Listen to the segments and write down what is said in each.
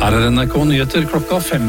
Her NRK Nyheter klokka 5.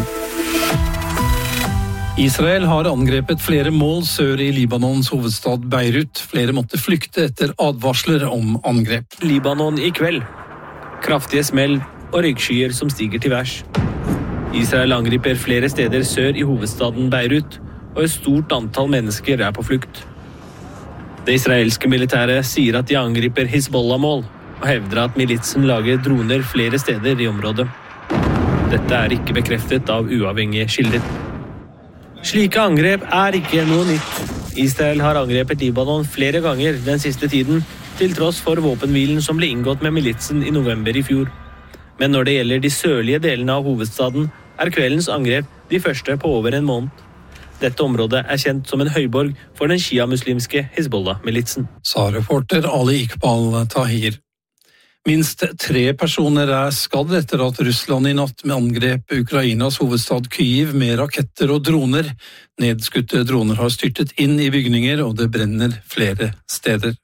Israel har angrepet flere mål sør i Libanons hovedstad Beirut. Flere måtte flykte etter advarsler om angrep. Libanon i kveld. Kraftige smell og ryggskyer som stiger til værs. Israel angriper flere steder sør i hovedstaden Beirut, og et stort antall mennesker er på flukt. Det israelske militæret sier at de angriper Hizbollah-mål, og hevder at militsen lager droner flere steder i området. Dette er ikke bekreftet av uavhengige kilder. Slike angrep er ikke noe nytt. Israel har angrepet Libanon flere ganger den siste tiden, til tross for våpenhvilen som ble inngått med militsen i november i fjor. Men når det gjelder de sørlige delene av hovedstaden, er kveldens angrep de første på over en måned. Dette området er kjent som en høyborg for den shia-muslimske Hizbollah-militsen. Sa reporter Ali Iqbal Tahir. Minst 3 personer er skadd etter at Russland i natt med angrep Ukrainas hovedstad Kyiv med raketter og droner. Nedskutte droner har styrtet inn i bygninger, og det brenner flere steder.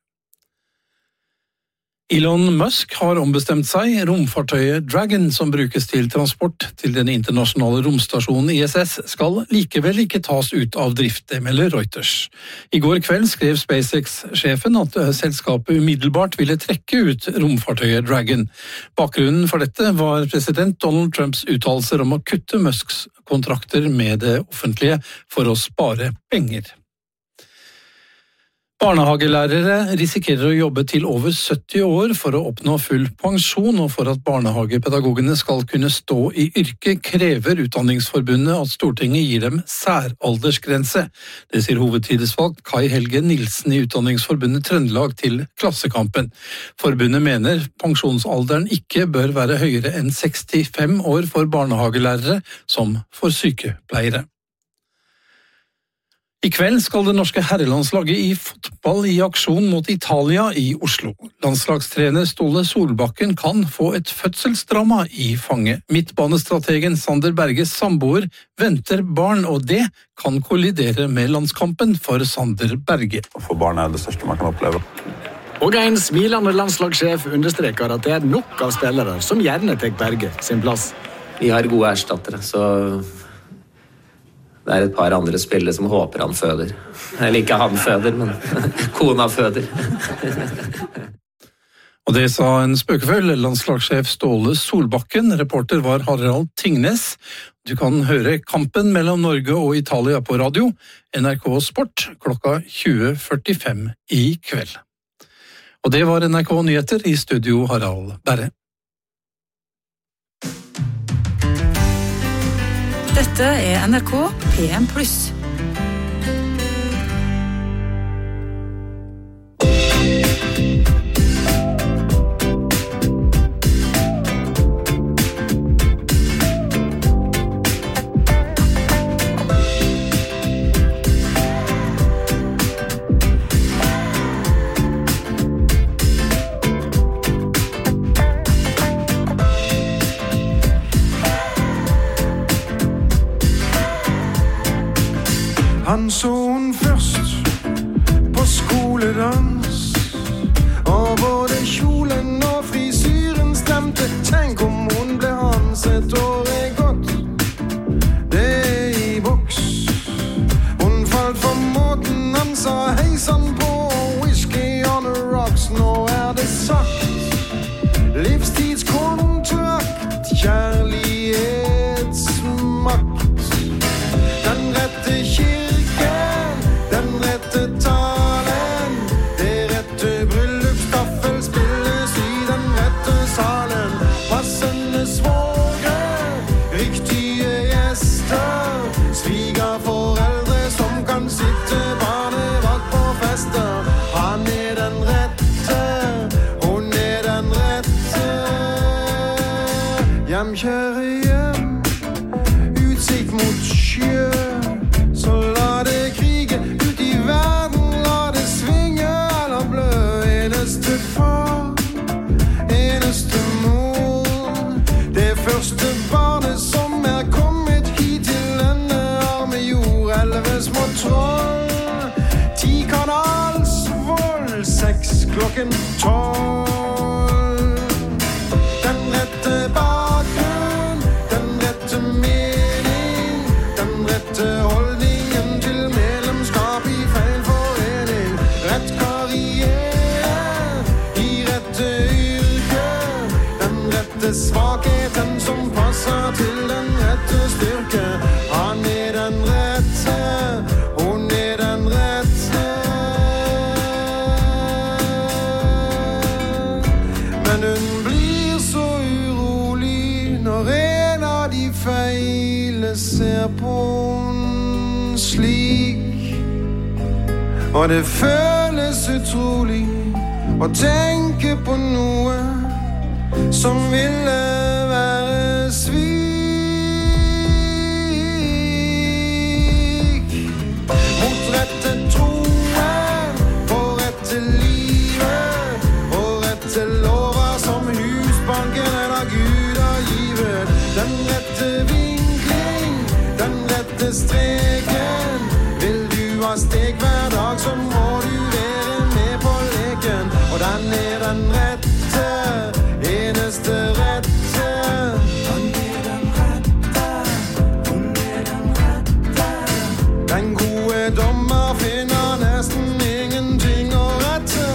Elon Musk har ombestemt seg. Romfartøyet Dragon, som brukes til transport til den internasjonale romstasjonen ISS, skal likevel ikke tas ut av drift, det melder Reuters. I går kveld skrev SpaceX-sjefen at selskapet umiddelbart ville trekke ut romfartøyet Dragon. Bakgrunnen for dette var president Donald Trumps uttalelser om å kutte Musks kontrakter med det offentlige for å spare penger. Barnehagelærere risikerer å jobbe til over 70 år for å oppnå full pensjon, og for at barnehagepedagogene skal kunne stå i yrket, krever Utdanningsforbundet at Stortinget gir dem særaldersgrense. Det sier hovedtillitsvalgt Kai Helge Nilsen i Utdanningsforbundet Trøndelag til Klassekampen. Forbundet mener pensjonsalderen ikke bør være høyere enn 65 år for barnehagelærere som for sykepleiere. I kveld skal det norske herrelandslaget i fotball i aksjon mot Italia i Oslo. Landslagstrener Ståle Solbakken kan få et fødselsdrama i fanget. Midtbanestrategen Sander Berges samboer venter barn, og det kan kollidere med landskampen for Sander Berge. For barn er det største man kan oppleve. Og en smilende landslagssjef understreker at det er nok av spillere som gjerne tar Berge sin plass. Vi har gode erstattere, så det er et par andre spillere som håper han føder. Eller ikke han føder, men kona føder. Og det sa en spøkefull landslagssjef Ståle Solbakken. Reporter var Harald Tingnes. Du kan høre kampen mellom Norge og Italia på radio. NRK Sport klokka 20.45 i kveld. Og det var NRK Nyheter, i studio Harald Berre. Dette er NRK PM+. Han så hun først på skoledans, og både kjolen og frisyren stemte. Tenk om hun ble hans, et år er gått, det er i boks. Hun falt for måten han sa hei sann på, whisky on the rocks. Nå er det sagt, livstidskontrakt, kjærlighetsmakt. Den rette den rette talen, det rette bryllupsstaffel spilles i den rette salen. Passende svågre, riktige gjester, svigerforeldre som kan sitte barnevakt på fester. Han er den rette, hun er den rette. Hjem, kjære hjem, utsikt mot sjø. Så la det krige ut i verden, la det svinge eller blø. Eneste far, eneste mor, det første barnet som er kommet hit til denne arme jord. 11 små troll, 10 kanals vold, 6 klokken 12. Den rette bakgrunn, Og det føles utrolig å tenke på noe som ville være svik. Mot rett til troen, på rett til livet, og rett til lover som husbanken eller Gud har givet. Den rette vinkling, den rette streken. Vil du ha steg hver dag, så må du være med på leken. Og den er den rette, eneste rette. Den er den rette, hun er den rette. Den gode dommer finner nesten ingenting å rette.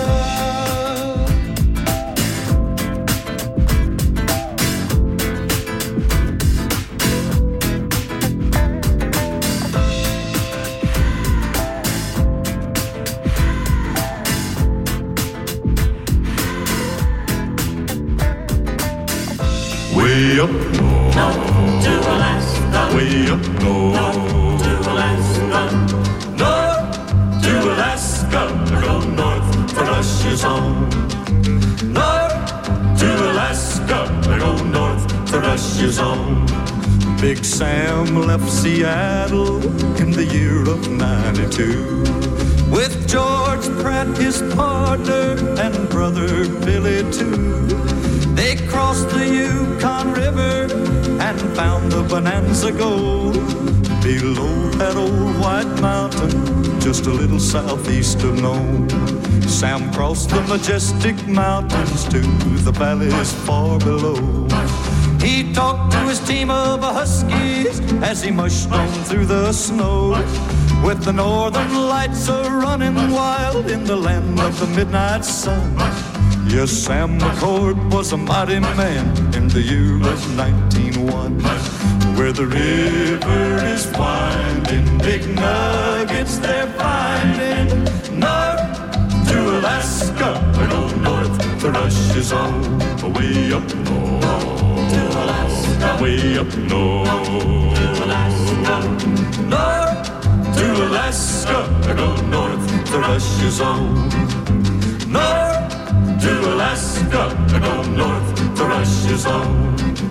Way up north, to Alaska. Way up north, to Alaska. North to Alaska, go north for Russia's home. North to Alaska, go north for Russia's home. Big Sam left Seattle in the year of 92 with George Pratt, his partner, and brother Billy too. They crossed the Yukon River and found the Bonanza Gold below that old white mountain, just a little southeast of Nome. Sam crossed the majestic mountains to the valleys far below. He talked to his team of Huskies as he mushed on through the snow, with the northern lights a-running wild in the land of the midnight sun. Yes, Sam McCord was a mighty man in the year of 1901, where the river is winding, big nuggets they're finding. North to Alaska, go north to Russia's home. Way up north to Alaska, way up north to Alaska. North to Alaska, go north to Russia's home. North to Alaska, go north to Russia's home.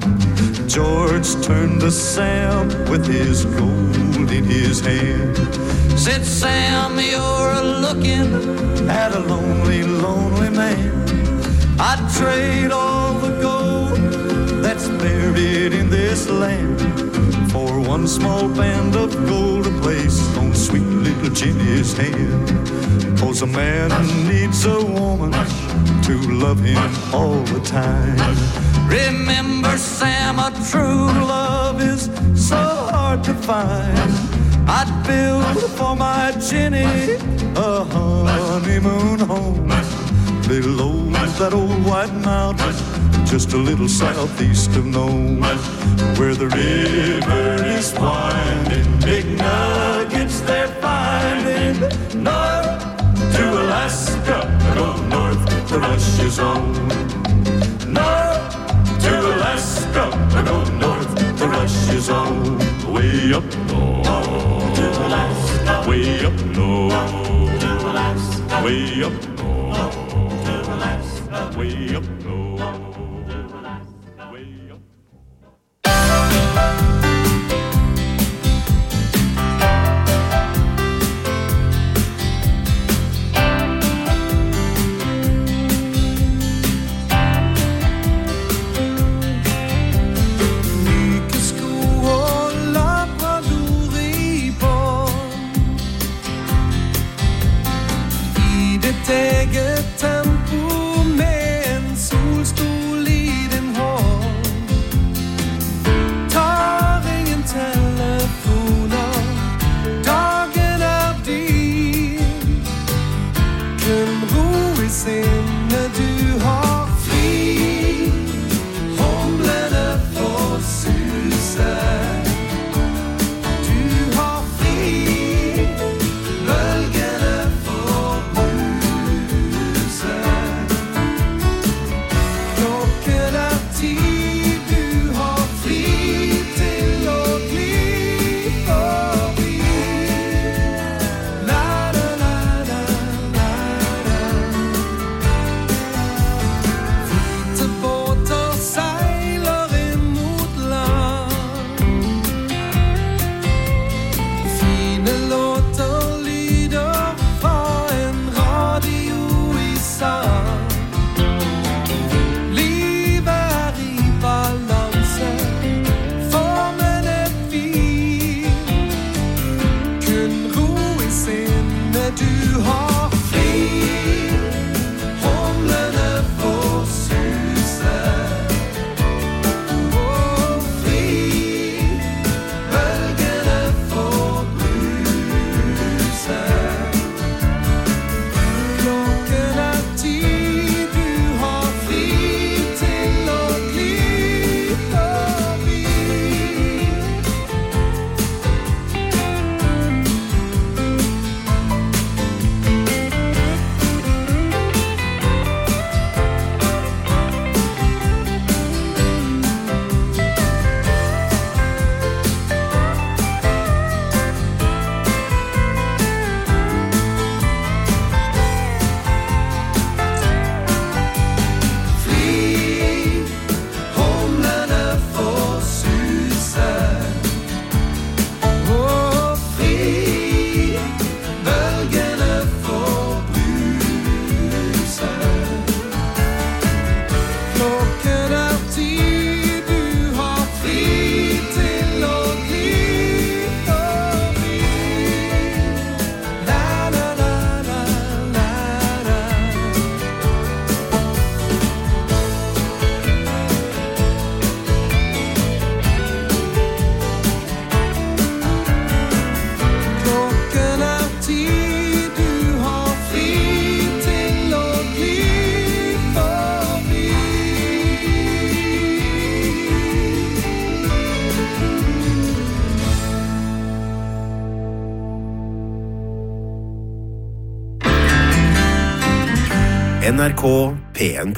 George turned to Sam with his gold in his hand. Said, Sam, you're looking at a lonely, lonely man. I'd trade all the gold that's buried in this land for one small band of gold to place on sweet little Jenny's hand. 'Cause a man needs a woman to love him all the time. Remember, Sam, a true love is so hard to find. I'd build for my Jenny a honeymoon home below that old white mountain, just a little southeast of Nome, where the river is winding, big nuggets they're finding. North to Alaska, go north to Russia's home. North to Alaska, go north to Russia's home. Way up north to Alaska, way up north to Alaska, way up north to Alaska, way up north to Alaska, way up. Eget tempo med en solstol i din hånd. Tar ingen telefoner, dagen er din. Kun ro i sinnet, du har fri. Humlene får suse. Du har fri. Bølgene får bruse. Klokken er 10, du har fri til å gli forbi. La la la la NRK P1+.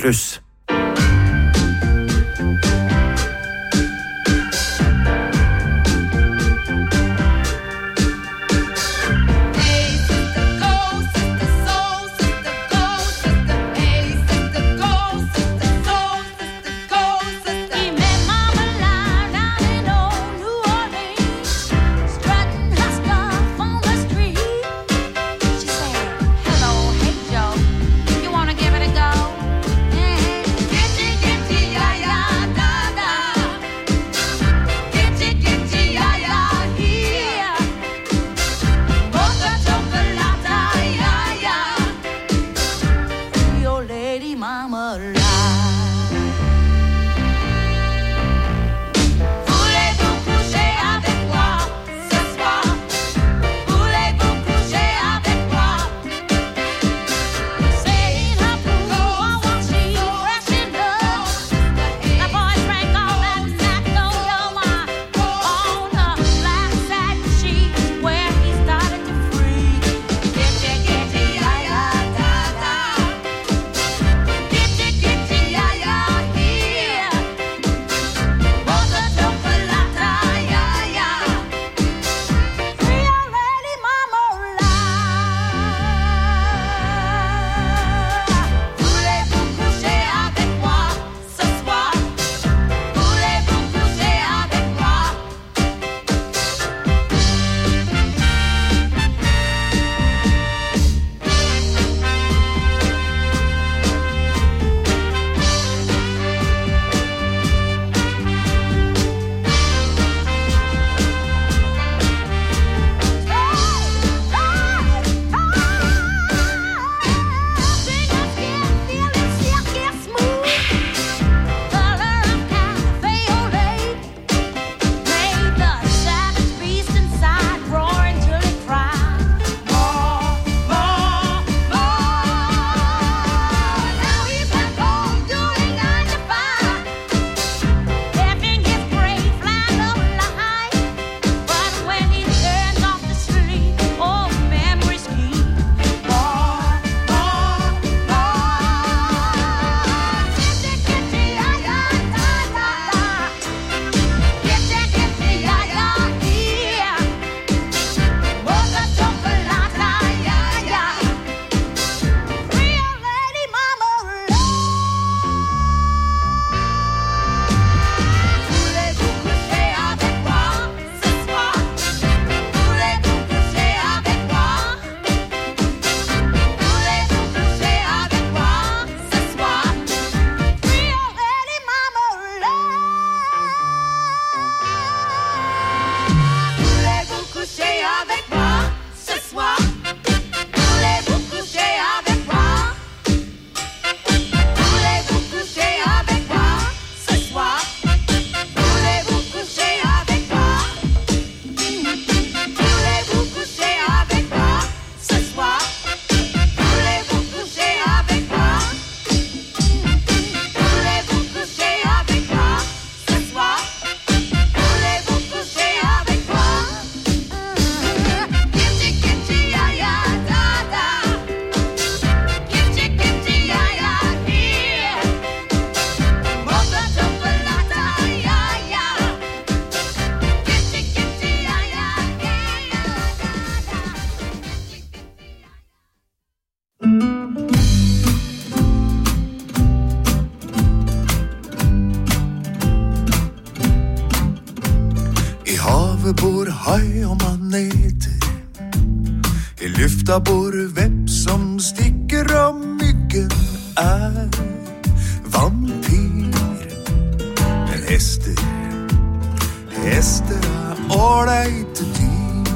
bor hai og maneter. I lufta bor vepp som stikker, og myggen vampyr. Men hester ålreite dyr.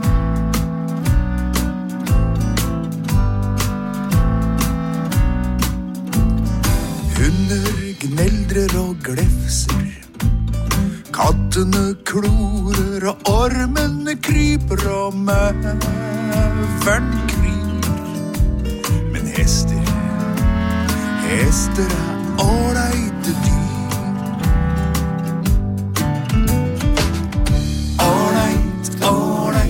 Hunder gneldrer og glefser. Kattene klorer og ormene kryper og møveren kryr. Men hester ålreite dyr.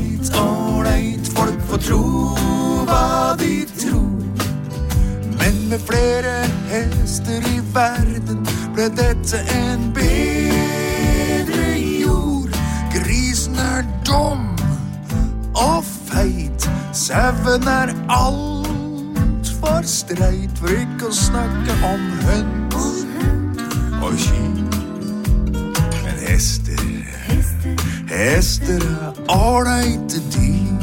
Ålreit, folk får tro hva de tror. Men med flere hester I verden ble dette en bedre jord. Grisen dum og feit, sauen alt for streit, for ikke å snakke om høns og kyr. Men hester ålreite dyr.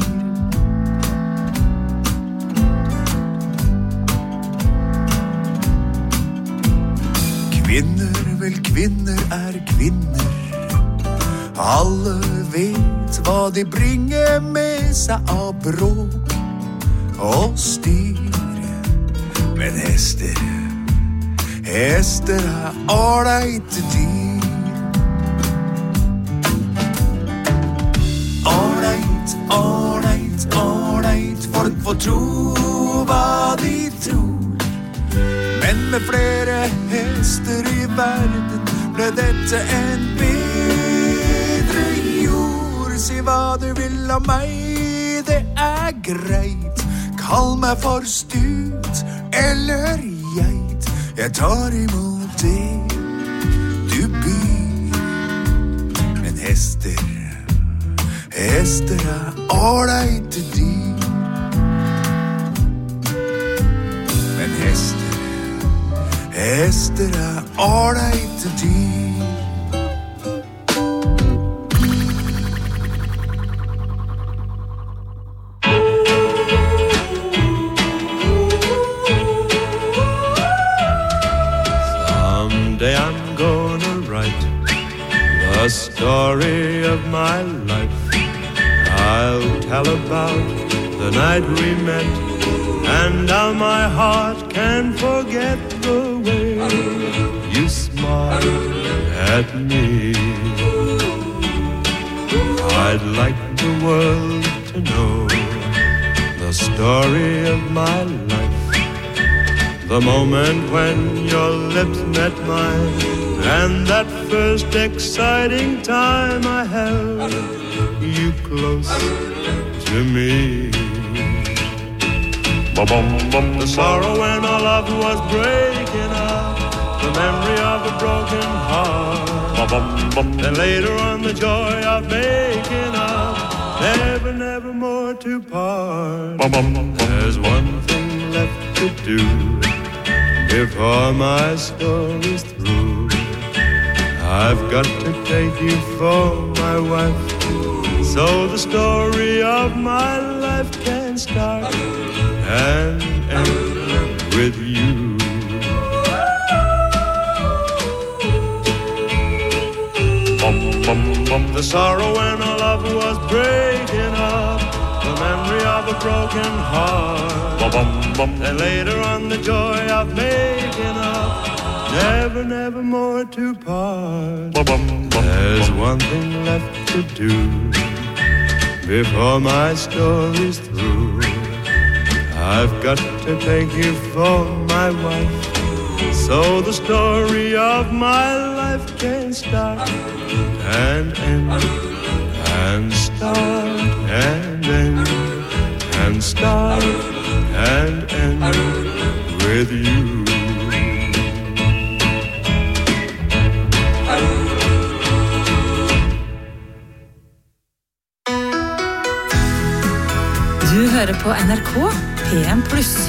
Kvinner, vel kvinner kvinner. Alle vet hva de bringer med seg av bråk og styr. Men hester ålreite dyr. Ålreit, folk får tro hva de tror. Men med flere hester I verden ble dette en bedre jord. Si hva du vil av meg, det greit. Kall meg for stut eller geit. Jeg tar imot det du byr. Men hester ålreite dyr. Men hester ålreite dyr. Someday I'm gonna write the story of my life. I'll tell about the night we met and how my heart can forget the way you smiled at me. I'd like the world to know the story of my life. The moment when your lips met mine and that first exciting time I held you close to me. The sorrow when our love was breaking up, the memory of a broken heart, and later on the joy of making up, never more to part. There's one thing left to do before my story's through. I've got to take you for my wife, so the story of my life can start and end with you. The sorrow when our love was breaking up, the memory of a broken heart, and later on the joy of making up, never more to part. There's one thing left to do before my story's through. I've got to take you for my wife, so the story of my life can start and end, and start and end, and start and end with you. Du hører på NRK PM+.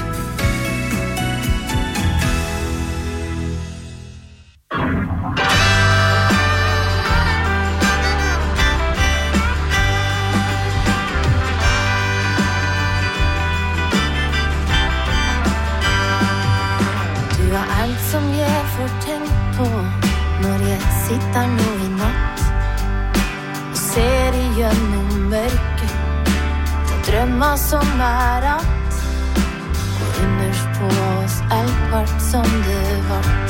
Som jeg får tenkt på når jeg sitter nå I natt og ser igjennom mørket til drømmer som att og innerst på oss alt vart som det vart.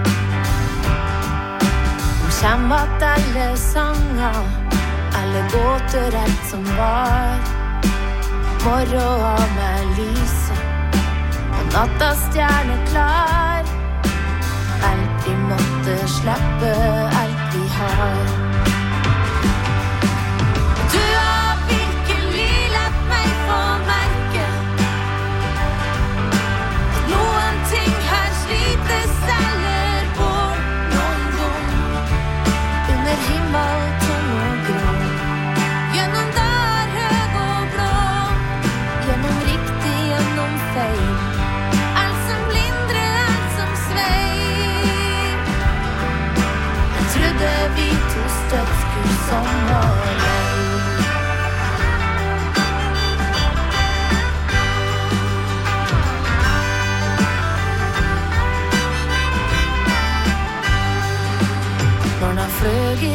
Kjem at alle sanger, alle gåter alt som var, morgen av meg lyset og natta stjerne klar. Alt vi måtte slippe, alt vi har. Du har virkelig lett meg få merke at noen ting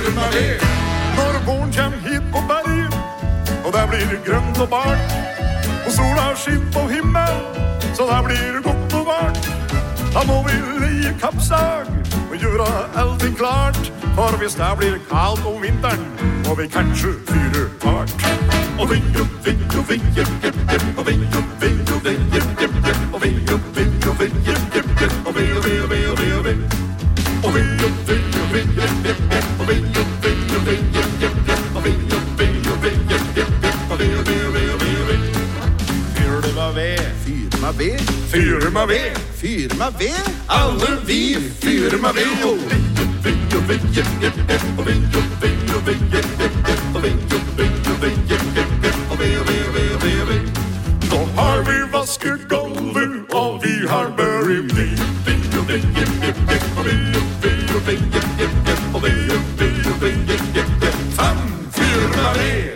firma ved. Når våren kjem hit på berget, og der blir det grønt og bart, og sola skinn på himmelen, så der blir det godt og vart. Da må vi leie kappsag og gjøre allting klart, for hvis det blir kaldt om vinteren, må vi kanskje fyre hardt. Og vi, og vi, og vi, og vi, og vi, og vi, og vi, og vi, og vi, og vi, og vi, og vi, og vi, og vi, og vi, og vi, Firma ved, alle vi firma ved. Nå har vi vasket gulvet, og vi har børet vi. Fem firma ved.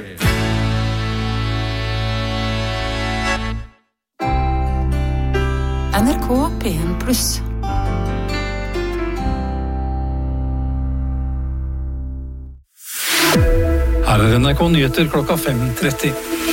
NRK P1+. Her NRK Nyheter klokka 5:30.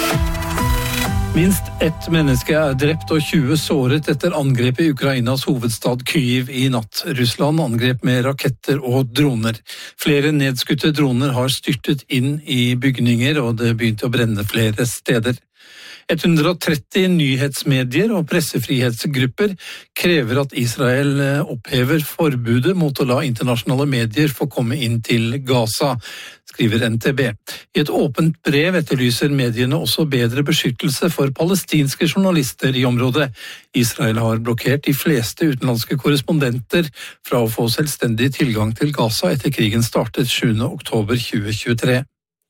Minst ett menneske drept og 20 såret etter angrepet i Ukrainas hovedstad Kyiv i natt. Russland angrep med raketter og droner. Flere nedskutte droner har styrtet inn i bygninger, og det begynte å brenne flere steder. 130 nyhetsmedier og pressefrihetsgrupper krever at Israel opphever forbudet mot å la internasjonale medier få komme inn til Gaza, skriver NTB. I et åpent brev etterlyser mediene også bedre beskyttelse for palestinske journalister i området. Israel har blokkert de fleste utenlandske korrespondenter fra å få selvstendig tilgang til Gaza etter krigen startet 7. oktober 2023.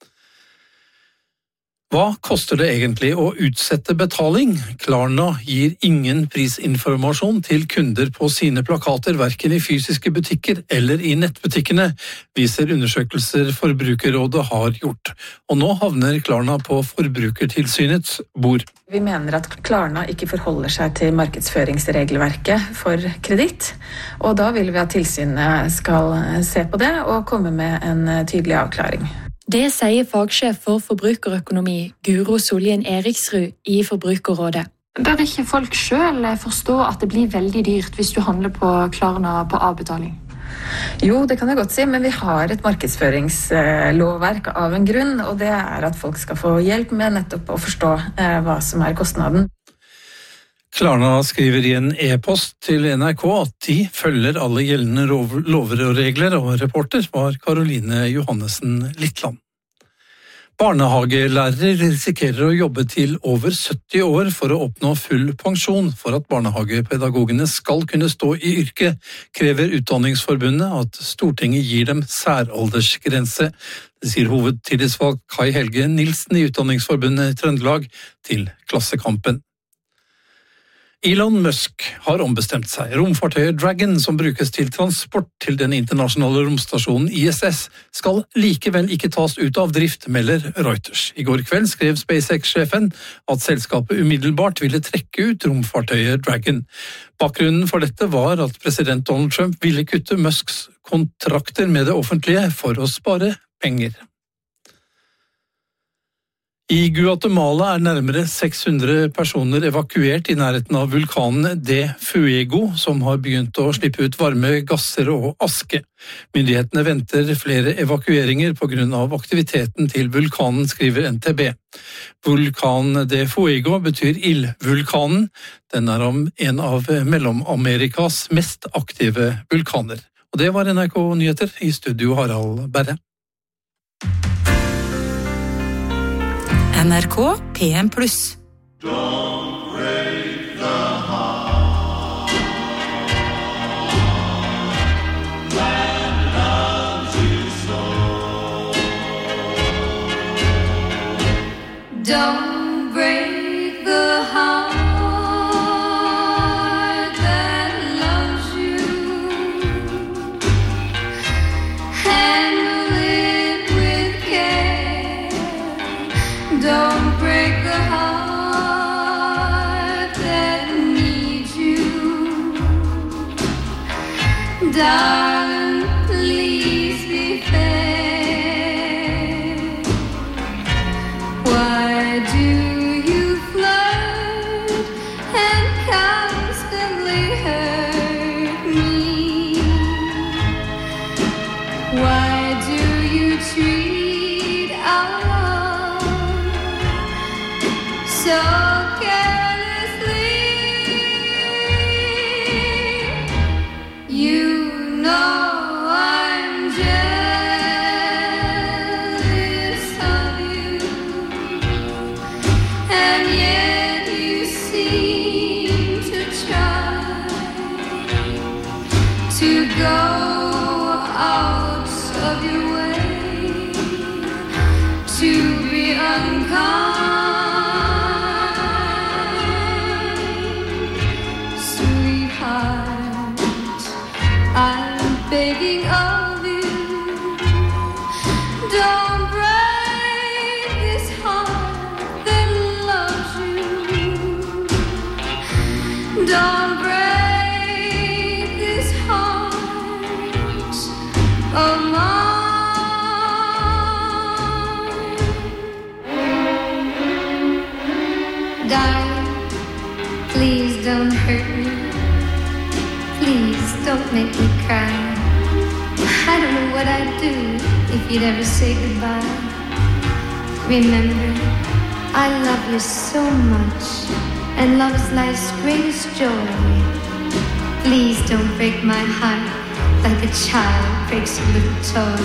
Hva koster det egentlig å utsette betaling? Klarna gir ingen prisinformasjon til kunder på sine plakater, hverken i fysiske butikker eller i nettbutikkene, viser undersøkelser Forbrukerrådet har gjort. Og nå havner Klarna på Forbrukertilsynets bord. Vi mener at Klarna ikke forholder seg til markedsføringsregelverket for kreditt, og da vil vi at tilsynet skal se på det og komme med en tydelig avklaring. Det sier fagsjef for forbrukerøkonomi Guro Solien Eriksrud i Forbrukerrådet. Bør ikke folk selv forstå at det blir veldig dyrt hvis du handler på Klarna på avbetaling? Jo, det kan jeg godt si, men vi har et markedsføringslovverk av en grunn, og det er at folk skal få hjelp med nettopp å forstå hva som er kostnaden. Klarna skriver i en e-post til NRK at de følger alle gjeldende lover og regler, og reporter var Karoline Johannessen Littland. Barnehagelærere risikerer å jobbe til over 70 år for å oppnå full pensjon. For at barnehagepedagogene skal kunne stå i yrket, krever Utdanningsforbundet at Stortinget gir dem særaldersgrense. Det sier hovedtillitsvalgt Kai Helge Nilsen i Utdanningsforbundet i Trøndelag til Klassekampen. Elon Musk har ombestemt seg. Romfartøyet Dragon, som brukes til transport til den internasjonale romstasjonen ISS, skal likevel ikke tas ut av drift, melder Reuters. I går kveld skrev SpaceX-sjefen at selskapet umiddelbart ville trekke ut romfartøyet Dragon. Bakgrunnen for dette var at president Donald Trump ville kutte Musks kontrakter med det offentlige for å spare penger. I Guatemala er nærmere 600 personer evakuert i nærheten av vulkanen De Fuego, som har begynt å slippe ut varme gasser og aske. Myndighetene venter flere evakueringer på grunn av aktiviteten til vulkanen, skriver NTB. Vulkan De Fuego betyr ildvulkanen. Den er en av Mellom-Amerikas mest aktive vulkaner. Og det var NRK Nyheter, i studio Harald Berre. NRK P1+. Don't break the heart that loves you so. Don't break the heart that loves you. Handle it with care. Don't break the heart that needs you. Darling, please be fair. to go out of your way to be unkind. Sweetheart, I'm begging of you, don't break this heart that loves you. Don't break this heart of mine. Darling, please don't hurt me. Please don't make me cry. I don't know what I'd do if you'd ever say goodbye. Remember, I love you so much, and love is life's greatest joy. Please don't break my heart like a child breaks a little toy.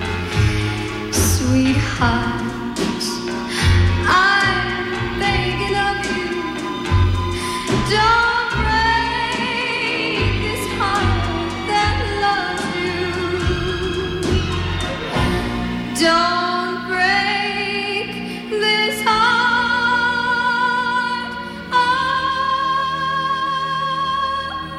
Sweetheart, I'm begging of you, don't break this heart that loves you. Don't break this heart of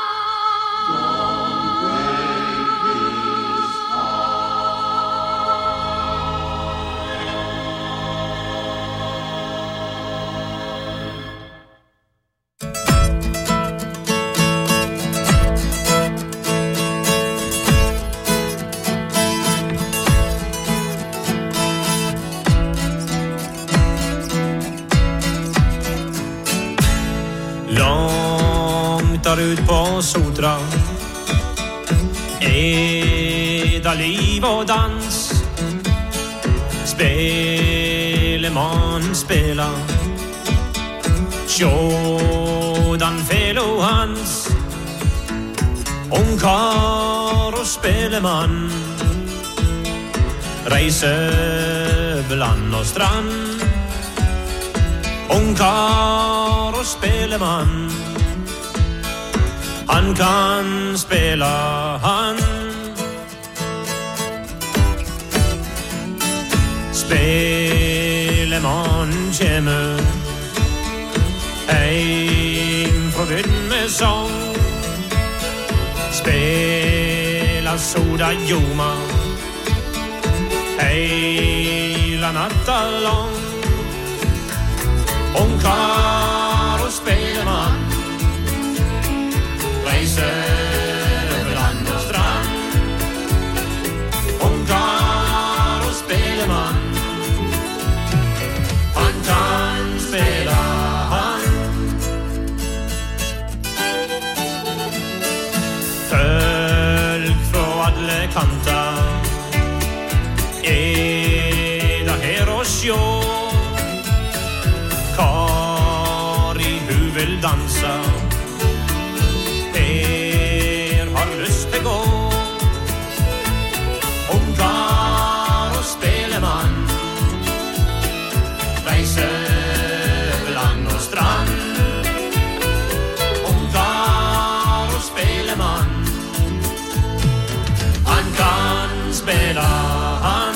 Långt där ut på Sotra är där liv och dans. Speleman spelar Tjådan fel och hans Onkar och speleman reiser över land och strand. Onkar och speleman, han kan spela han. Speleman kommer hem från byn med sång. Spela soda joma hela natten lång. Onkar och speleman reiser över land och strand. Onkar och speleman, han kan spela han. Folk från alla kanter är där här och sjå. Kari huvel dansa, har lust att gå. Onkar och speleman reiser över land och strand. Onkar och speleman, han kan spela han.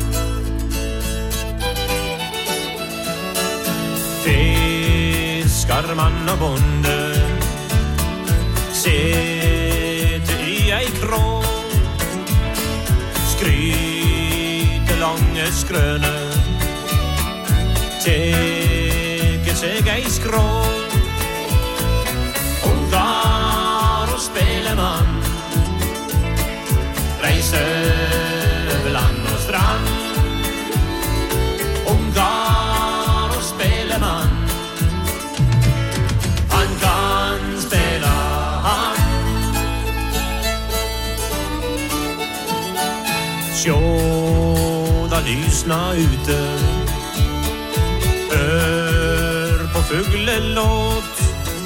Fiskarman och bonde sitter i ei krå. Skryter långe skrøne, teker seg ei skrå. Onkar og speleman reiser över land och strand. Onkar och speleman, han kan spela han. Sjå, da lysna ute, hör på fuglelåt.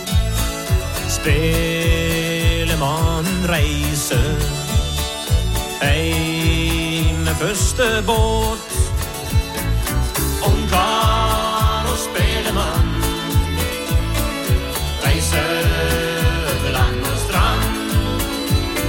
Speleman reiser heim med første båt. Onkar og speleman reiser över land och strand.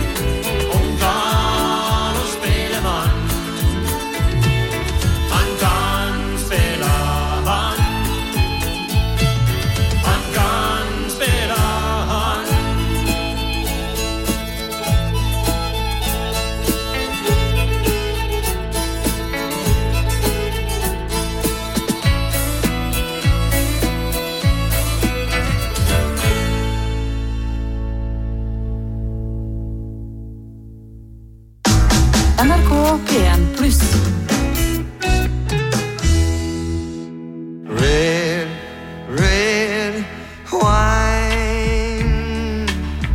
NRK P1+. Red, red wine,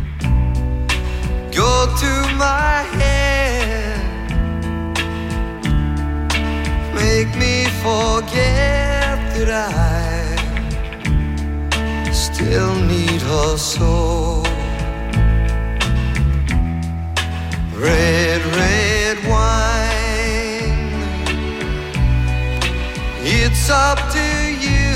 go to my head, make me forget that I still need her so. Red, red wine, it's up to you.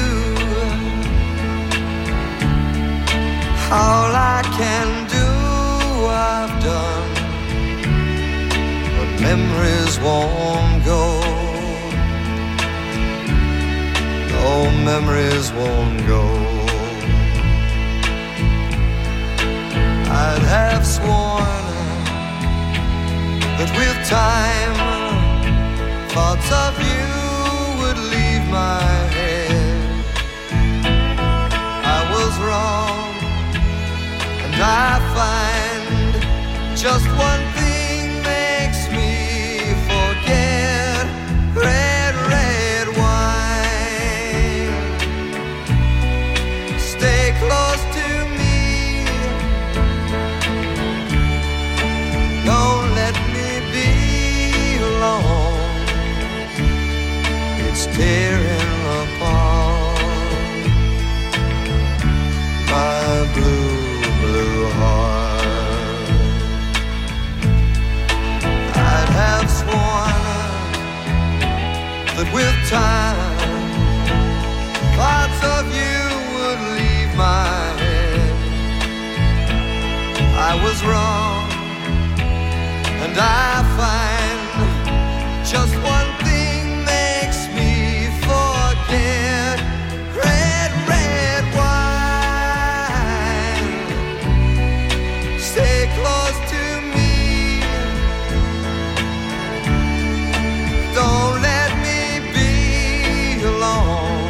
All I can do, I've done, but memories won't go. No, memories won't go. I'd have sworn that with time thoughts of you would leave my head. I was wrong, and I find just one thing makes me forget. Red, red wine, stay close to me, don't let me be alone. It's tearing apart my blue, blue heart. I'd have sworn that with time thoughts of you would leave my head. I was wrong, and I find just one thing makes me forget. Red, red wine, stay close to me, don't let me be alone.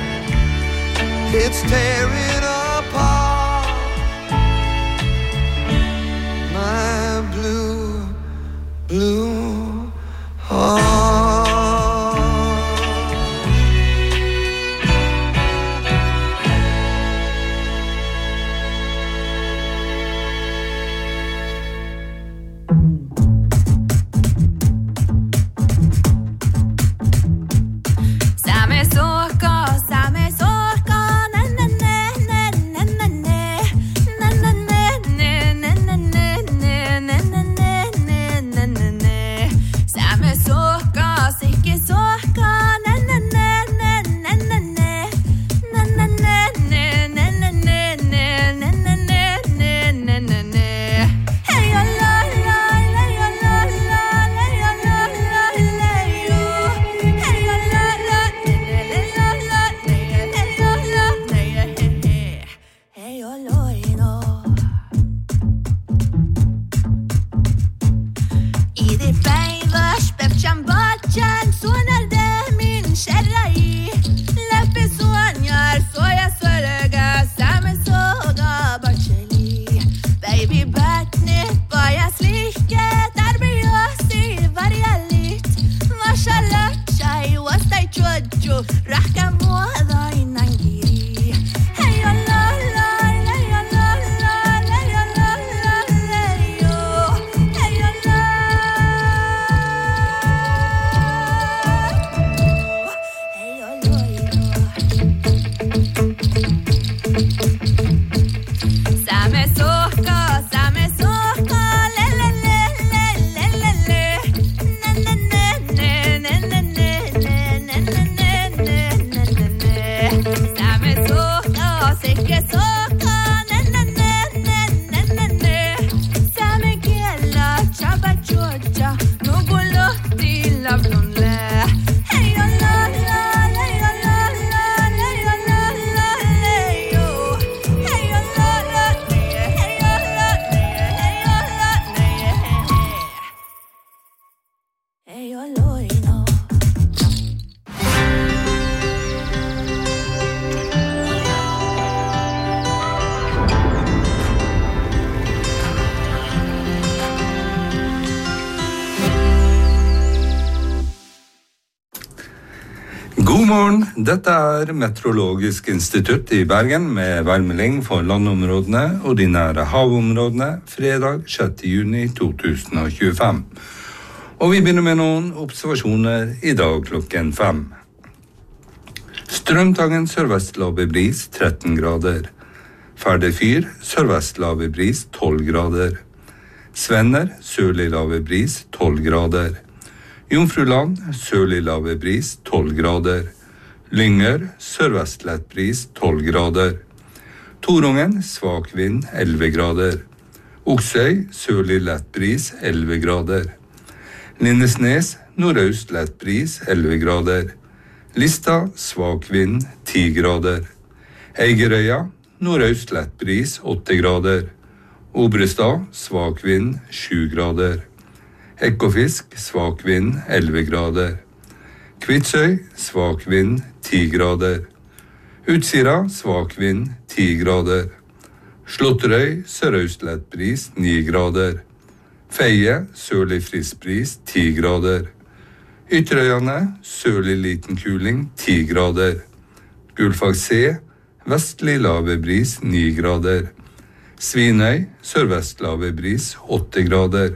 It's tearing apart my blue, blue heart. Same soka, na na na na na na na na na na na na na na na na na na. Same soka, ikke soka, na na na na na na na na na na na na na na na na na. Hey la la la la la la la la la la yo. Hey la la la la la la hey no. İdi feyvaş befçem bacan sonerde min şerrai lepe soanyar soya sörga same soga bacheli baby batne bayas like darbiyosi varialit mashallah shay wastay chojo rahkam waday nangiri hey la la la la la la la la la yo hey la morgen, dette Meteorologisk institutt I Bergen med værmelding for landområdene og de nære havområdene fredag 6. juni 2025. Og vi begynner med noen observasjoner I dag klokken 5. Strømtangen sørvestlav bris 13 grader. Færde fyr sørvestlav bris 12 grader. Svenner sørlig lave bris 12 grader. Jomfruland sørlig lave bris 12 grader. Lynger sørvestlett bris 12 grader. Torungen svak vind 11 grader. Oksøy sørlig lett bris 11 grader. Lindesnes nordøst lett bris 11 grader. Lista svak vind 10 grader. Eigerøya nordøst lett bris 8 grader. Obrestad svak vind 7 grader. Ekofisk svak vind 11 grader. Kvitsøy svak vind 10 grader. Utsira svak vind 10 grader. Slåtterøy sørøst lett bris 9 grader. Feie sørlig frisk bris 10 grader. Ytterøyane sørlig liten kuling 10 grader. Gullfaks C vestlig lave bris 9 grader. Svinøy sørvest lave bris 8 grader.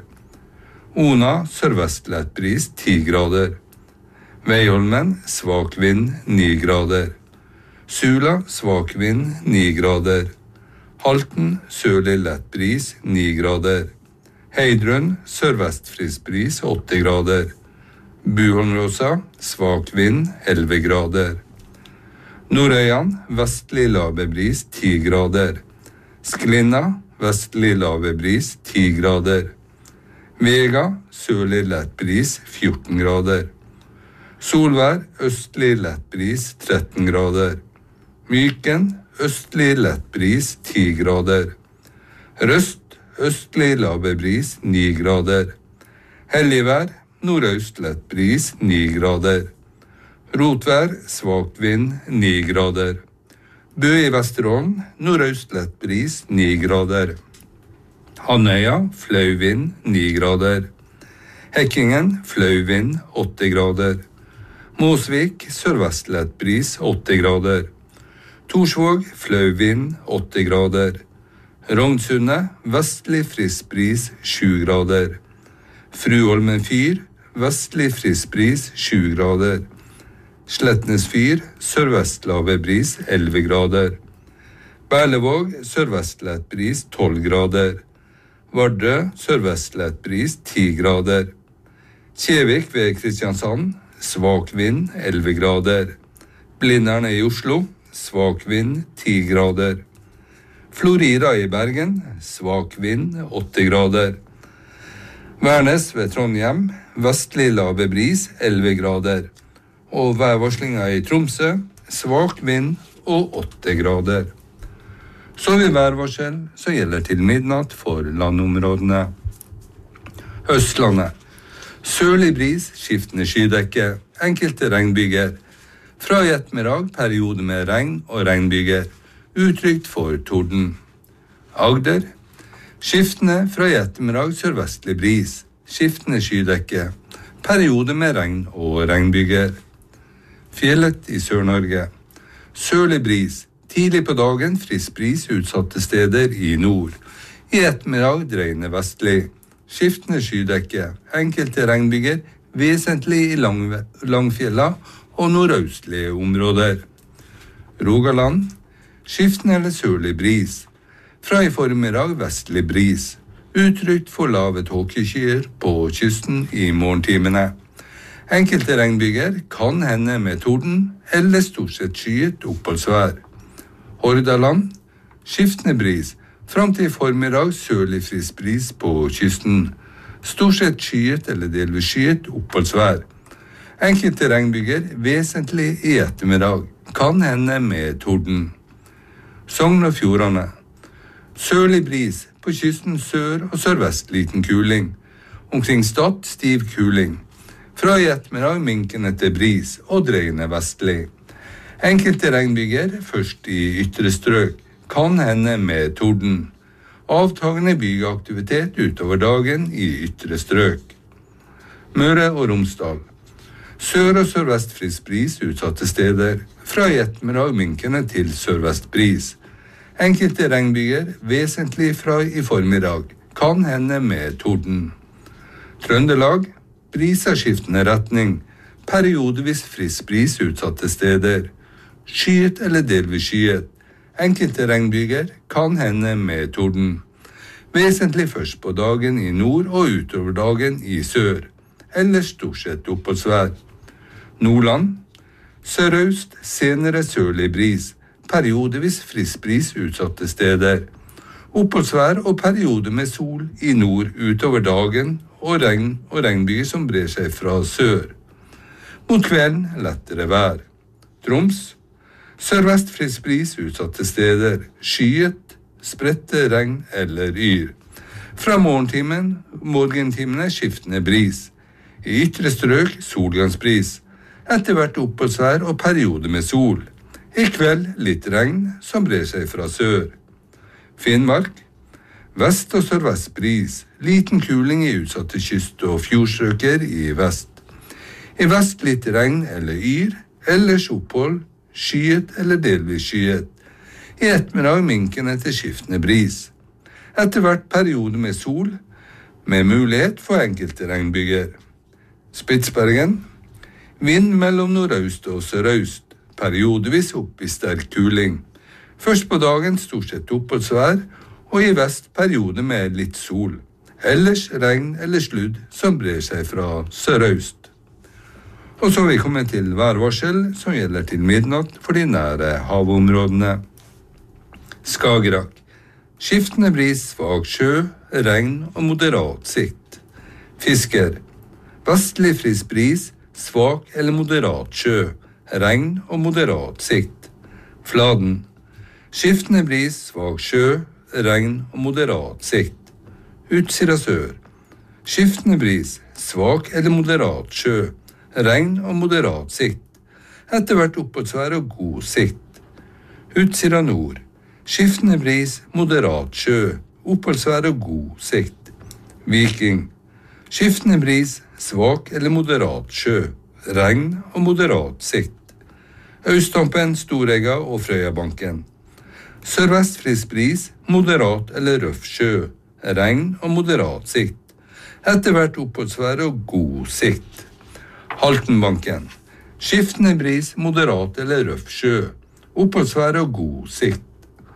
Ona sørvest lett bris 10 grader. Veiholmen svak vind 9 grader. Sula svak vind 9 grader. Halten sørlig lett bris 9 grader. Heidrun sørvest frisk bris 8 grader. Buholmråsa svak vind 11 grader. Nordøyan vestlig lave bris 10 grader. Sklinna vestlig lave bris 10 grader. Vega sørlig lett bris 14 grader. Solvær østlig lett bris 13 grader. Myken østlig lett bris 10 grader. Røst østlig lave bris 9 grader. Helligvær nordøst lett bris 9 grader. Rotvær svakt vind 9 grader. Bø I Vesterålen nordøst lett bris 9 grader. Andøya flau vind 9 grader. Hekkingen flau vind 8 grader. Mosvik sørvest lett bris 8 grader. Torsvåg flau vind 8 grader. Rognsundet vestlig frisk bris 7 grader. Fruholmen fyr vestlig frisk bris 7 grader. Slettnes fyr sørvest lave bris 11 grader. Berlevåg sørvest lett bris 12 grader. Vardø sørvest lett bris 10 grader. Kjevik ved Kristiansand svak vind 11 grader. Blindern I Oslo svak vind 10 grader. Florida I Bergen svak vind 8 grader. Værnes ved Trondheim vestlig lave bris 11 grader. Og værvarslinga I Tromsø svak vind og 8 grader. Så vil værvarsel som gjelder til midnatt for landområdene. Østlandet. Sørlig bris, skiftende skydekke, enkelte regnbyger. Fra I ettermiddag periode med regn og regnbyger. Utrygt for torden. Agder. Skiftende fra I ettermiddag sørvestlig bris. Skiftende skydekke. Periode med regn og regnbyger. Fjellet I Sør-Norge. Sørlig bris. Tidlig på dagen frisk bris utsatte steder I nord. I ettermiddag dreiende vestlig. Skiftende skydekke. Enkelte regnbyger vesentlig I langfjella og nordøstlige områder. Rogaland. Skiftende eller sørlig bris. Fra I formiddag vestlig bris. Utrygt for lave tåkeskyer på kysten I morgentimene. Enkelte regnbyger kan hende med torden eller stort sett skyet oppholdsvær. Hordaland, skiftende bris, frem til formiddag sørlig frisk bris på kysten. Stort sett skyet eller delvis skyet oppholdsvær. Enkelte regnbyger vesentlig I ettermiddag, kan hende med torden. Sogn og Fjordane. Sørlig bris, på kysten sør og sørvest liten kuling. Omkring Stad stiv kuling. Fra I ettermiddag minkende til bris og dreiende vestlig. Enkelte regnbyger, først I ytre strøk, kan hende med torden. Avtagende byaktivitet utover dagen I ytre strøk. Møre og Romsdal. Sør- og sørvest frisk bris utsatte steder, fra i ettermiddag minkende til sørvest bris. Enkelte regnbyger, vesentlig fra i formiddag, kan hende med torden. Trøndelag, bris av skiftende retning, periodevis frisk bris utsatte steder. Skyet eller delvis skyet. Enkelte regnbyger kan hende med torden. Vesentlig først på dagen i nord og utover dagen i sør. Ellers stort sett oppholdsvær. Nordland, sørøst, senere sørlig bris. Periodevis frisk bris utsatte steder. Oppholdsvær og periode med sol i nord utover dagen og regn og regnbyger som brer seg fra sør. Mot kvelden lettere vær. Troms, sørvest frisk bris utsatte steder. Skyet, spredte regn eller yr. Fra morgentimene skiftende bris. I ytre strøk solgangsbris. Etter hvert oppholdsvær og periode med sol. I kveld litt regn som brer seg fra sør. Finnmark, vest- og sørvest bris. Liten kuling i utsatte kyst- og fjordstrøker i vest. I vest litt regn eller yr, ellers opphold, skyet eller delvis skyet. I ettermiddag minkende til skiftende bris. Etter hvert periode med sol, med mulighet for enkelte regnbyger. Spitsbergen, vind mellom nordøst og sørøst, periodevis opp i sterk kuling. Først på dagen stort sett oppholdsvær, og i vest periode med litt sol. Ellers regn eller sludd som brer seg fra sørøst. Og så har vi kommet til værvarsel som gjelder til midnatt for de nære havområdene. Skagerrak. Skiftende bris, svak sjø, regn og moderat sikt. Fisker. Vestlig frisk bris, svak eller moderat sjø, regn og moderat sikt. Fladen. Skiftende bris, svak sjø, regn og moderat sikt. Utsira sør. Skiftende bris, svak eller moderat sjø, regn og moderat sikt. Etter hvert oppholdsvær og god sikt. Utsira nord. Skiftende bris, moderat sjø, oppholdsvær og god sikt. Viking. Skiftende bris, svak eller moderat sjø, regn og moderat sikt. Østampen, Storegga og Frøyabanken. Sørvest frisk bris, moderat eller røff sjø, regn og moderat sikt. Etter hvert oppholdsvær og god sikt. Haltenbanken. Skiftende bris, moderat eller røff sjø, oppholdsvær og god sikt.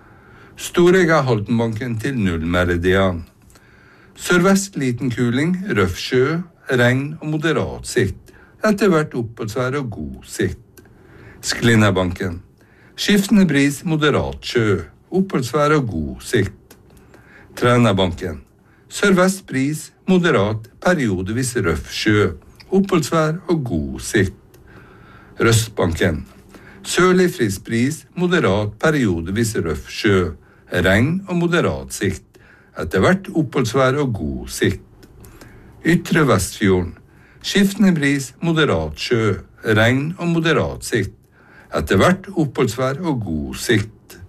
Storegga Haltenbanken til nullmeridian. Sørvest liten kuling, røff sjø, regn og moderat sikt. Etter hvert oppholdsvær og god sikt. Sklinnabanken. Skiftende bris, moderat sjø, oppholdsvær og god sikt. Trænabanken. Sørvest bris, moderat, periodevis røff sjø, oppholdsvær og god sikt. Røstbanken. Sørlig frisk bris, moderat, periodevis røff sjø, regn og moderat sikt. Etter hvert oppholdsvær og god sikt. Ytre Vestfjorden. Skiftende bris, moderat sjø, regn og moderat sikt. Etter hvert oppholdsvær og god sikt.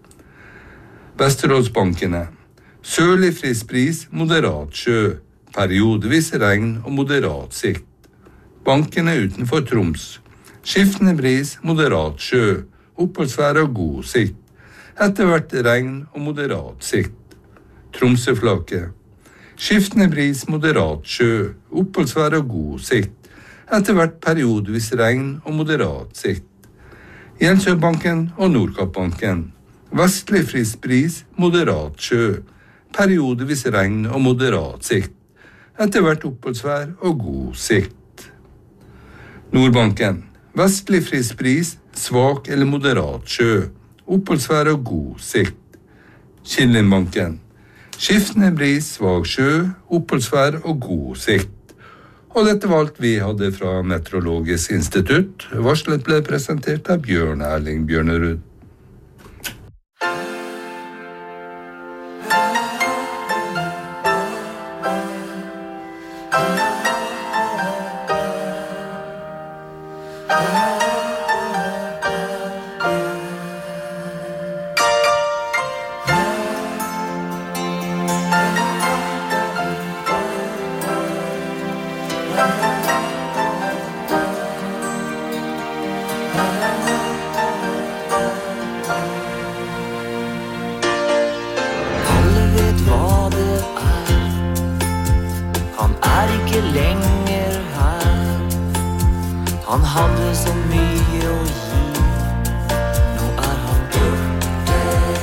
Vesterålsbankene. Sørlig frisk bris, moderat sjø, periodevis regn og moderat sikt. Bankene utenfor Troms. Skiftende bris, moderat sjø, oppholdsvær og god sikt. Etter hvert regn og moderat sikt. Tromsøflaket. Skiftende bris, moderat sjø, oppholdsvær og god sikt. Etter hvert periodevis regn og moderat sikt. Gjelsøbanken og Nordkappbanken. Vestlig frisk bris, moderat sjø, periodevis regn og moderat sikt. Etter hvert oppholdsvær og god sikt. Nordbanken. Vestlig frisk bris, svak eller moderat sjø, oppholdsvær og god sikt. Kilinbanken. Skiftende bris, svak sjø, oppholdsvær og god sikt. Og dette var alt vi hadde fra Meteorologisk institutt. Varslet ble presentert av Bjørn Erling Bjørnerud. Han hadde så mye å gi. Nå han borte.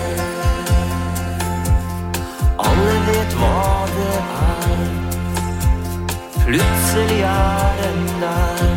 Alle vet hva det Plutselig den der.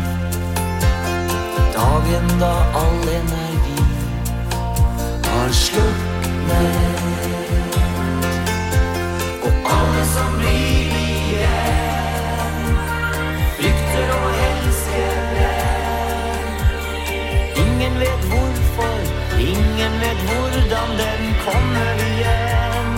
Dagen da all energi har sluknet. Og alle som blir igjen frykter og elsker den. Ingen vet hvorfor, ingen vet hvordan den kommer igjen.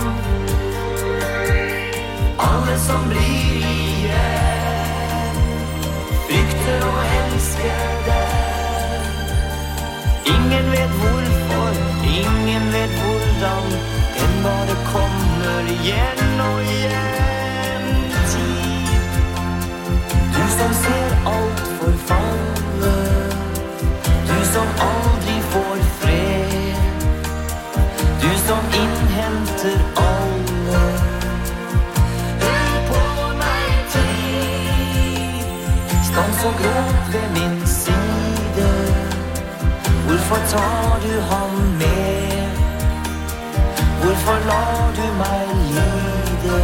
Alle som blir igjen frykter og elsker den. Ingen vet hvorfor, ingen vet hvordan den bare kommer igjen og igjen. Tid, du som ser alt forfalle, du som aldri får fred, du som innhenter alle. Hør på meg, tid, stans og gråt ved min side. Hvorfor tar du han med? Hvorfor lar du meg lide?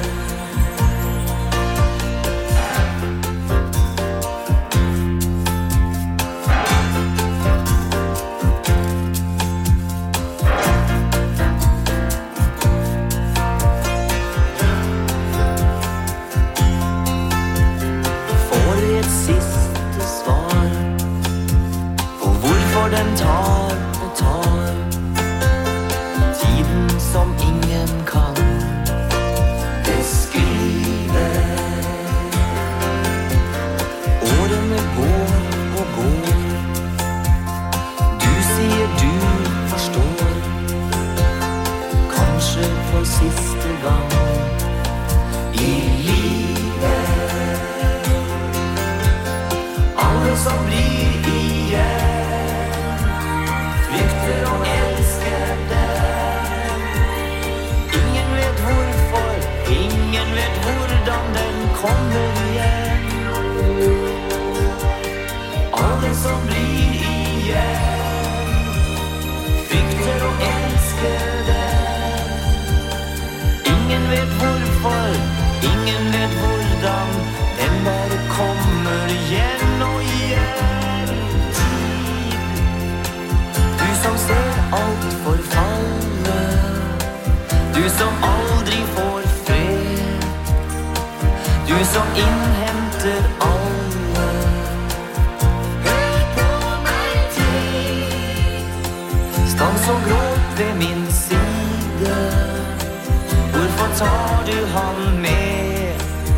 Får et siste svar på hvorfor den tar og tar. Tiden som ingen kan beskrive. Årene går og går. Du sier du forstår. Kanskje for siste gang i livet. Alle som blir igjen frykter og elsker den. Ingen vet hvorfor, ingen vet hvordan den kommer igjen. Alle som blir igjen frykter og elsker den. Ingen vet hvorfor, ingen vet hvordan den bare kommer igjen og igjen. Tid, du som ser alt forfalle, du som aldri får fred, du som innhenter alle. Hør på meg, tid, stans og gråt ved min side. Hvorfor tar du han med?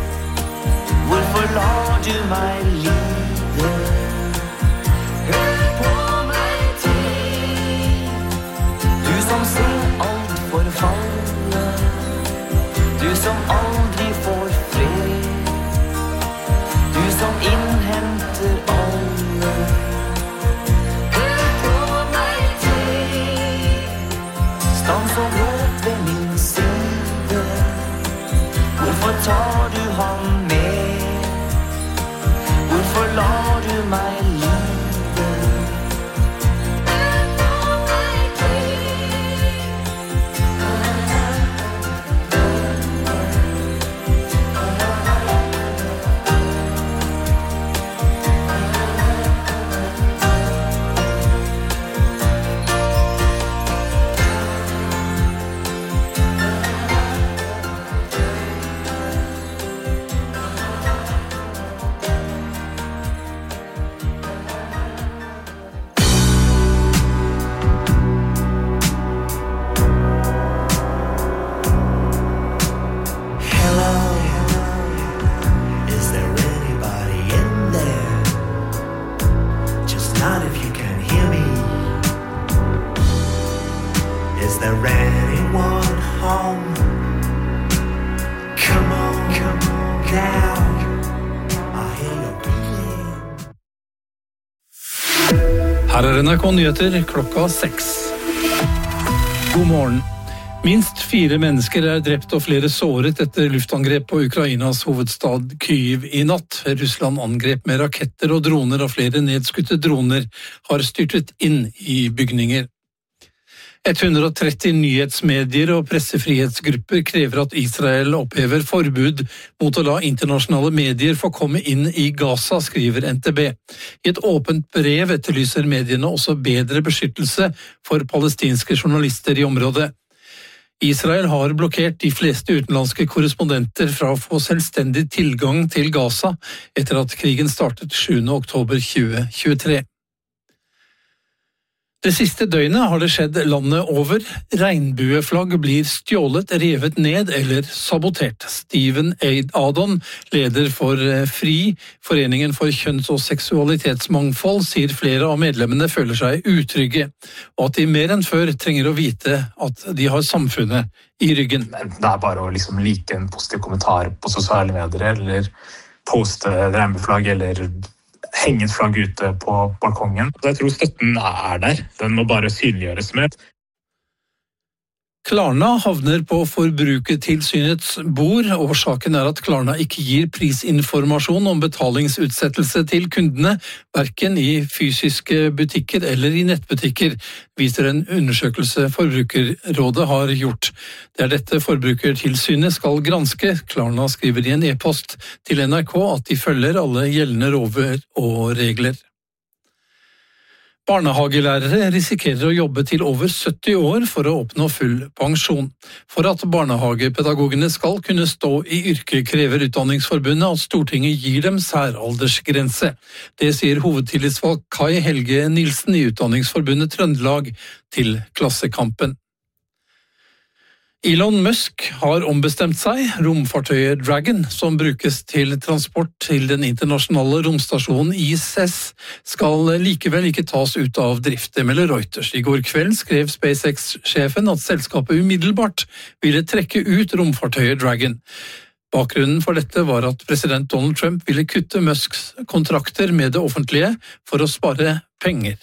Hvorfor lar du meg lide? Hør på meg, tid, du som ser alt forfalle, du som aldri får fred, du som innhenter alle. Hør på meg, tid, stans og gråt ved min side. Hvorfor tar du han med? Hvorfor lar du meg lide? Hør på meg, Her NRK Nyheter klokka 6. God morgen. Minst 4 mennesker drept og flere såret etter luftangrep på Ukrainas hovedstad Kyiv i natt. Russland angrep med raketter og droner, og flere nedskutte droner har styrtet inn i bygninger. 130 nyhetsmedier og pressefrihetsgrupper krever at Israel opphever forbud mot å la internasjonale medier få komme inn i Gaza, skriver NTB. I et åpent brev etterlyser mediene også bedre beskyttelse for palestinske journalister i området. Israel har blokkert de fleste utenlandske korrespondenter fra å få selvstendig tilgang til Gaza etter at krigen startet 7. oktober 2023. Det siste døgnet har det skjedd landet over. Regnbueflagg blir stjålet, revet ned eller sabotert. Steven Adon, leder for FRI, Foreningen for kjønns- og seksualitetsmangfold, sier flere av medlemmene føler seg utrygge, og at de mer enn før trenger å vite at de har samfunnet i ryggen. Enten det bare å like en positiv kommentar på sosiale medier, eller poste regnbueflagg, eller henge et flagg ute på balkongen. Jeg tror støtten der. Den må bare synliggjøres mer. Klarna havner på Forbrukertilsynets bord. Årsaken at Klarna ikke gir prisinformasjon om betalingsutsettelse til kundene, hverken i fysiske butikker eller i nettbutikker, viser en undersøkelse Forbrukerrådet har gjort. Det dette Forbrukertilsynet skal granske. Klarna skriver i en e-post til NRK at de følger alle gjeldende lover og regler. Barnehagelærere risikerer å jobbe til over 70 år for å oppnå full pensjon. For at barnehagepedagogene skal kunne stå i yrket, krever Utdanningsforbundet at Stortinget gir dem særaldersgrense. Det sier hovedtillitsvalgt Kai Helge Nilsen i Utdanningsforbundet Trøndelag til Klassekampen. Elon Musk har ombestemt seg. Romfartøyet Dragon, som brukes til transport til den internasjonale romstasjonen ISS, skal likevel ikke tas ut av drift, det melder Reuters. I går kveld skrev SpaceX-sjefen at selskapet umiddelbart ville trekke ut romfartøyet Dragon. Bakgrunnen for dette var at president Donald Trump ville kutte Musks kontrakter med det offentlige for å spare penger.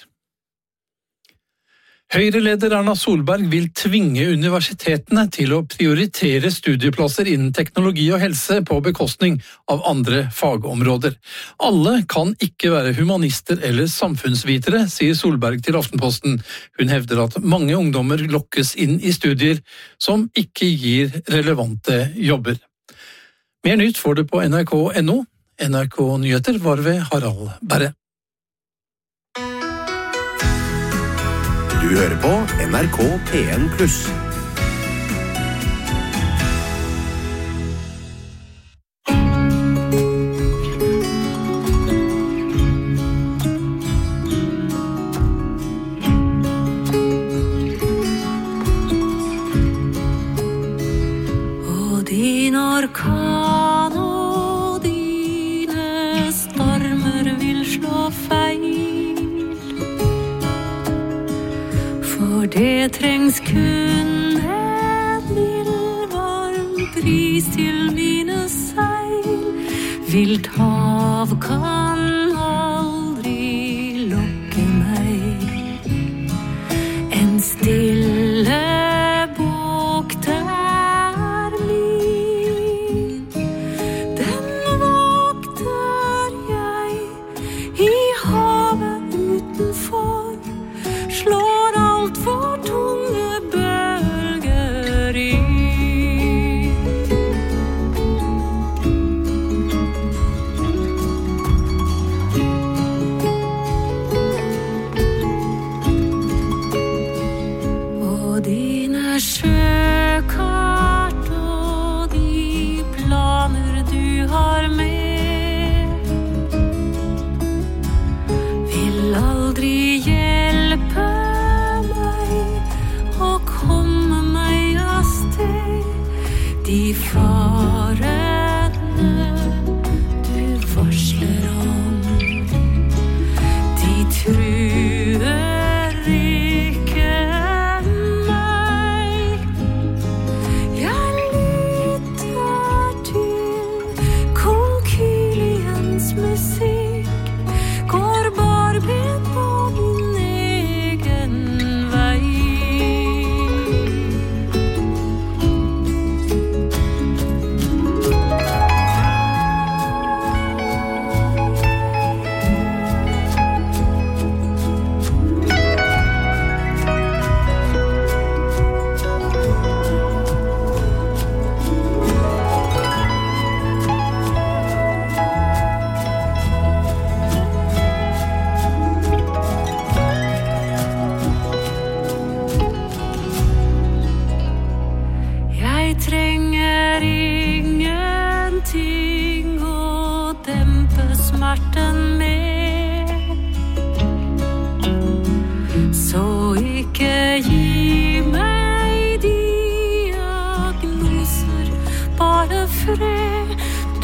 Høyre-leder Erna Solberg vil tvinge universitetene til å prioritere studieplasser innen teknologi og helse på bekostning av andre fagområder. Alle kan ikke være humanister eller samfunnsvitere, sier Solberg til Aftenposten. Hun hevder at mange ungdommer lokkes inn i studier som ikke gir relevante jobber. Mer nytt får du på nrk.no. NRK Nyheter var ved Harald Berre. Du hører på NRK P1+. Og din orkan og dine stormer vil slå feil. For det trengs kun en mild varm bris til mine seil. Vilt hav kan aldri lokke meg. En stille bukt min. Den vokter jeg i havet utenfor. Slår alt for tunge bølger i.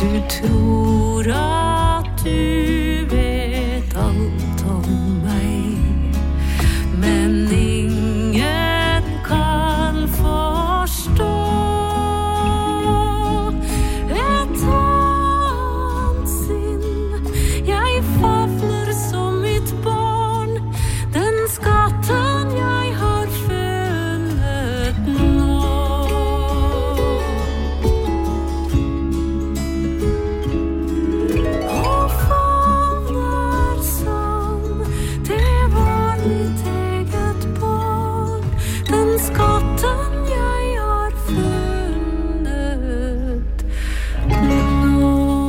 Du tror at du vet alt om meg, men ingen kan forstå et annet sinn. Jeg favner som mitt barn, den skatten jeg har funnet nå. Og favner som det var mitt eget barn, den skatten jeg har funnet nå.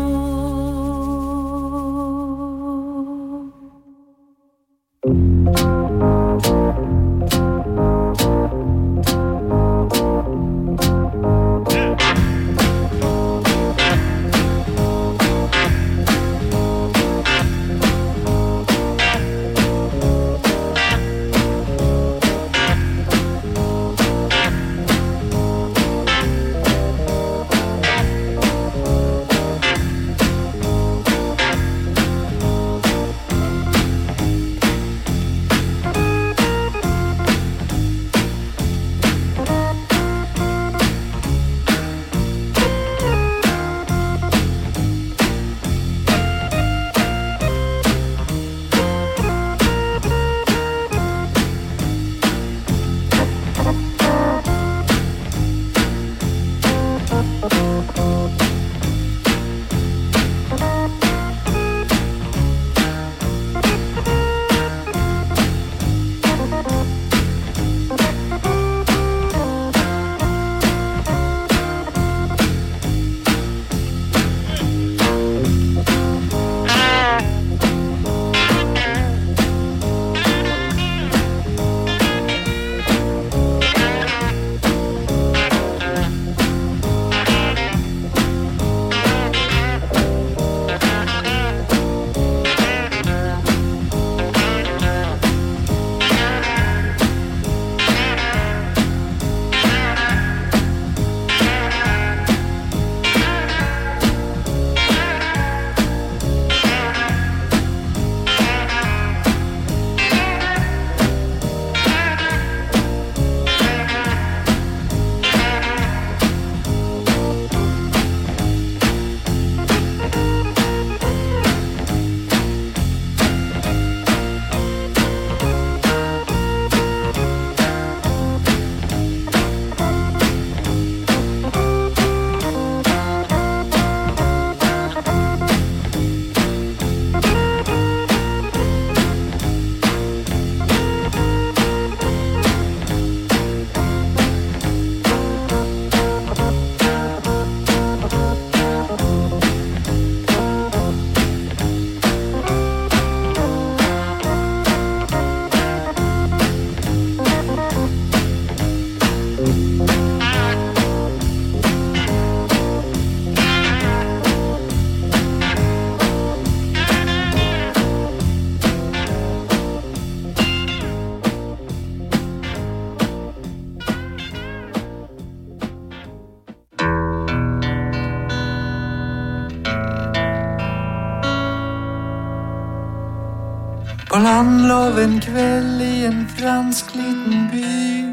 På landlov en kveld i en fransk liten by.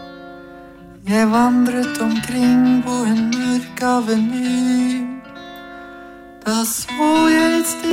Jeg vandret omkring på en mørk aveny. Da så jeg et sted